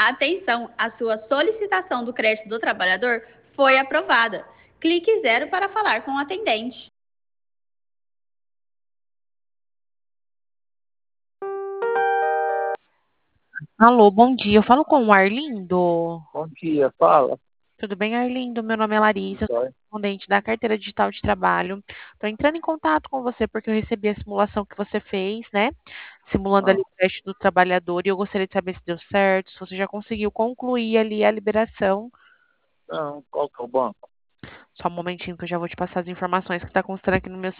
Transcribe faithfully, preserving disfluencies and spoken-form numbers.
Atenção, a sua solicitação do crédito do trabalhador foi aprovada. Clique zero para falar com o atendente. Alô, bom dia. Eu falo com o Arlindo. Bom dia, fala. Tudo bem, Arlindo? Meu nome é Larissa, eu sou Joia. correspondente da Carteira Digital de Trabalho. Estou entrando em contato com você porque eu recebi a simulação que você fez, né? Simulando ali Ah, o teste do trabalhador e eu gostaria de saber se deu certo, se você já conseguiu concluir ali a liberação. não, qual que é o banco? Só um momentinho que eu já vou te passar as informações que está constando aqui no meu